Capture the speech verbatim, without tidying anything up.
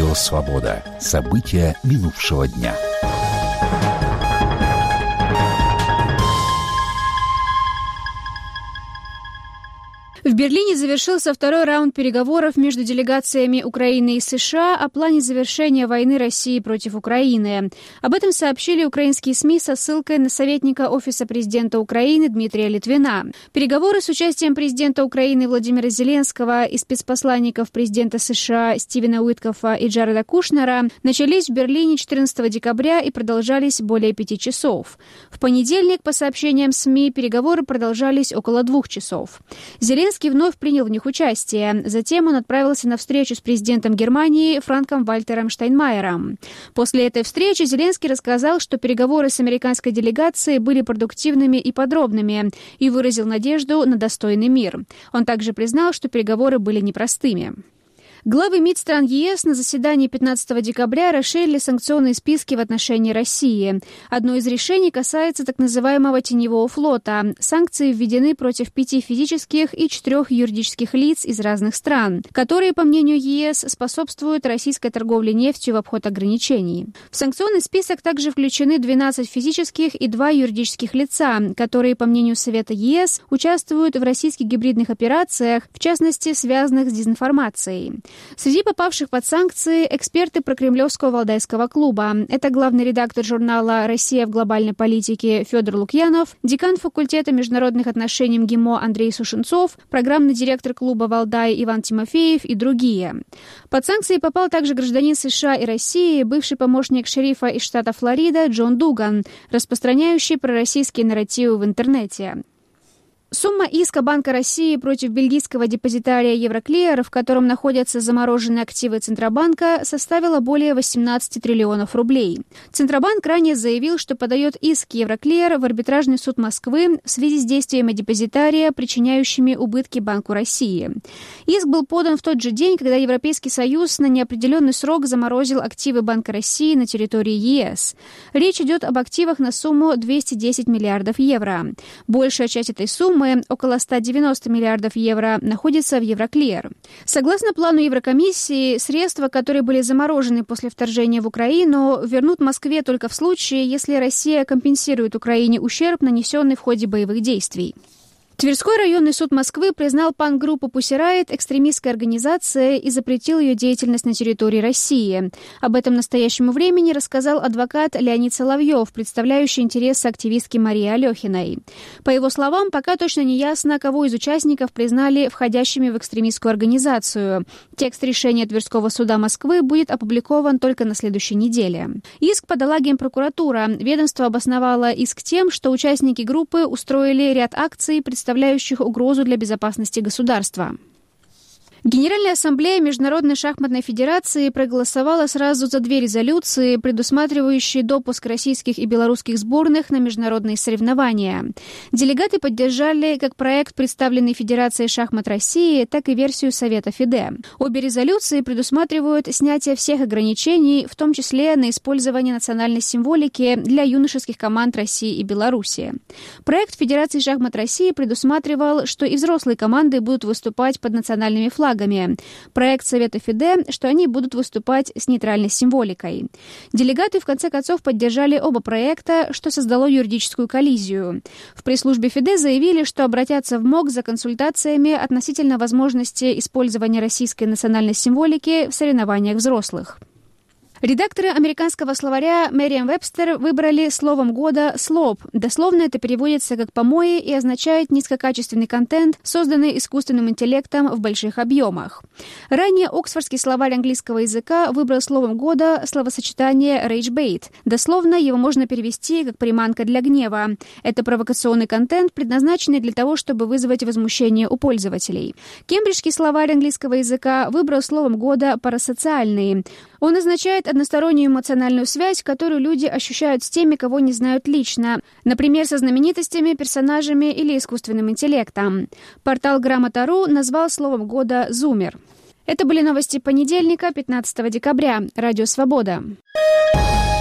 Радио «Свобода». События минувшего дня. В Берлине завершился второй раунд переговоров между делегациями Украины и США о плане завершения войны России против Украины. Об этом сообщили украинские СМИ со ссылкой на советника Офиса президента Украины Дмитрия Литвина. Переговоры с участием президента Украины Владимира Зеленского и спецпосланников президента США Стивена Уиткофа и Джареда Кушнера начались в Берлине четырнадцатого декабря и продолжались более пяти часов. В понедельник, по сообщениям СМИ, переговоры продолжались около двух часов. Зеленский вновь принял в них участие. Затем он отправился на встречу с президентом Германии Франком Вальтером Штайнмайером. После этой встречи Зеленский рассказал, что переговоры с американской делегацией были продуктивными и подробными, и выразил надежду на достойный мир. Он также признал, что переговоры были непростыми. Главы МИД стран ЕС на заседании пятнадцатого декабря расширили санкционные списки в отношении России. Одно из решений касается так называемого теневого флота. Санкции введены против пяти физических и четырех юридических лиц из разных стран, которые, по мнению ЕС, способствуют российской торговле нефтью в обход ограничений. В санкционный список также включены двенадцать физических и два юридических лица, которые, по мнению Совета ЕС, участвуют в российских гибридных операциях, в частности, связанных с дезинформацией. Среди попавших под санкции эксперты прокремлевского Валдайского клуба. Это главный редактор журнала «Россия в глобальной политике» Федор Лукьянов, декан факультета международных отношений МГИМО Андрей Сушенцов, программный директор клуба «Валдай» Иван Тимофеев и другие. Под санкции попал также гражданин США и России, бывший помощник шерифа из штата Флорида Джон Дуган, распространяющий пророссийские нарративы в интернете. Сумма иска Банка России против бельгийского депозитария Евроклир, в котором находятся замороженные активы Центробанка, составила более восемнадцати триллионов рублей. Центробанк ранее заявил, что подает иск Евроклир в арбитражный суд Москвы в связи с действиями депозитария, причиняющими убытки Банку России. Иск был подан в тот же день, когда Европейский Союз на неопределенный срок заморозил активы Банка России на территории ЕС. Речь идет об активах на сумму двести десять миллиардов евро. Большая часть этой суммы, около ста девяноста миллиардов евро, находится в Евроклир. Согласно плану Еврокомиссии, средства, которые были заморожены после вторжения в Украину, вернут Москве только в случае, если Россия компенсирует Украине ущерб, нанесенный в ходе боевых действий. Тверской районный суд Москвы признал панк-группу Pussy Riot экстремистской организацией и запретил ее деятельность на территории России. Об этом настоящему времени рассказал адвокат Леонид Соловьев, представляющий интересы активистки Марии Алехиной. По его словам, пока точно не ясно, кого из участников признали входящими в экстремистскую организацию. Текст решения Тверского суда Москвы будет опубликован только на следующей неделе. Иск подала Генпрокуратура. Ведомство обосновало иск тем, что участники группы устроили ряд акций, представляющих угрозу для безопасности государства. Генеральная ассамблея Международной шахматной федерации проголосовала сразу за две резолюции, предусматривающие допуск российских и белорусских сборных на международные соревнования. Делегаты поддержали как проект, представленный Федерацией шахмат России, так и версию Совета ФИДЕ. Обе резолюции предусматривают снятие всех ограничений, в том числе на использование национальной символики для юношеских команд России и Беларуси. Проект Федерации шахмат России предусматривал, что и взрослые команды будут выступать под национальными флагами. Проект Совета ФИДЕ, что они будут выступать с нейтральной символикой. Делегаты в конце концов поддержали оба проекта, что создало юридическую коллизию. В пресс-службе ФИДЕ заявили, что обратятся в МОК за консультациями относительно возможности использования российской национальной символики в соревнованиях взрослых. Редакторы американского словаря Merriam-Webster выбрали словом года «слоп». Дословно это переводится как «помои» и означает низкокачественный контент, созданный искусственным интеллектом в больших объемах. Ранее Оксфордский словарь английского языка выбрал словом года словосочетание «rage bait». Дословно его можно перевести как «приманка для гнева». Это провокационный контент, предназначенный для того, чтобы вызвать возмущение у пользователей. Кембриджский словарь английского языка выбрал словом года «парасоциальный». Он означает одностороннюю эмоциональную связь, которую люди ощущают с теми, кого не знают лично, например, со знаменитостями, персонажами или искусственным интеллектом. Портал Грамота точка ру назвал словом года «зумер». Это были новости понедельника, пятнадцатого декабря. Радио «Свобода».